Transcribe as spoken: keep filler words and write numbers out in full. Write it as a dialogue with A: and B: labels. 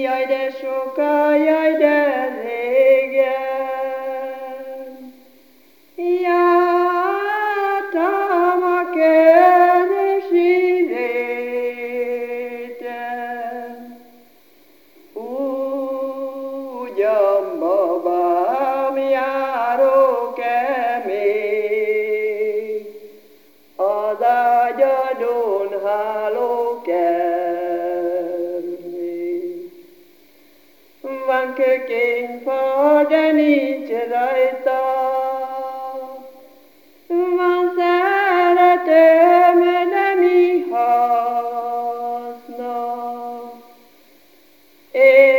A: Jaj, de sokan, jaj, de régen, jártam a közösi réten. Ugyan babám, járok-e még az ágyadon hálókertnél? Van kőkényfa, de nincs rajta, van szeretőm, de mi haszna? Én